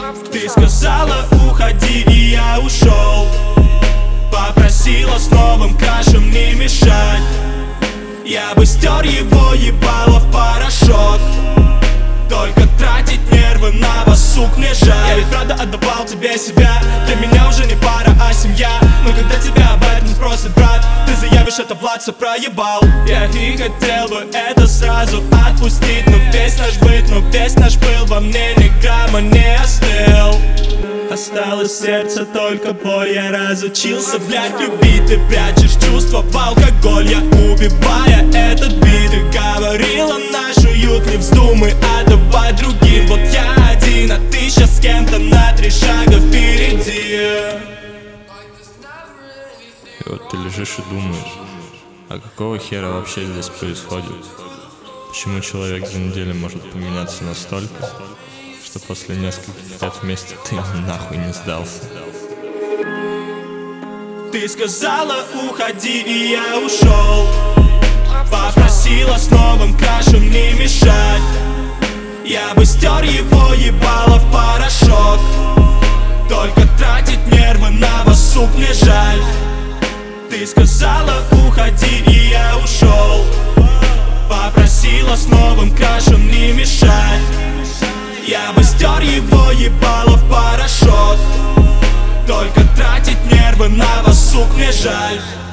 Ты сказала уходи, и я ушел. Попросила с новым крашем не мешать. Я бы стер его ебало в порошок. Только тратить нервы на вас, сук, мне жаль. Я ведь правда отдавал тебе себя. Для меня уже не пара, а семья. Но когда тебя об этом спросит брат, ты заявишь, это Влад все проебал. Я и хотел бы это сразу отпустить, но весь наш быт, но весь наш пыл во мне ни грамма не остыл. Осталось в сердце только боль. Я разучился, блядь, любить. Ты прячешь чувства в алкоголь. Я убивая этот бит. Ты говорила, наш уют не вздумай отдавать другим. Вот я один, а ты сейчас с кем-то на 3 шага впереди. И вот ты лежишь и думаешь, а какого хера вообще здесь происходит? Почему человек за неделю может поменяться настолько, что после нескольких лет вместе ты нахуй не сдался? Ты сказала уходи, и я ушел. Попросила с новым крашем не мешать. Я бы стер его ебало в порошок. Только тратить нервы на вас, сук, мне жаль. Ты сказала уходи, и я ушел. Попросила с новым крашем не мешать. Я бы стер его ебало в порошок. Только тратить нервы на вас, сук, мне жаль.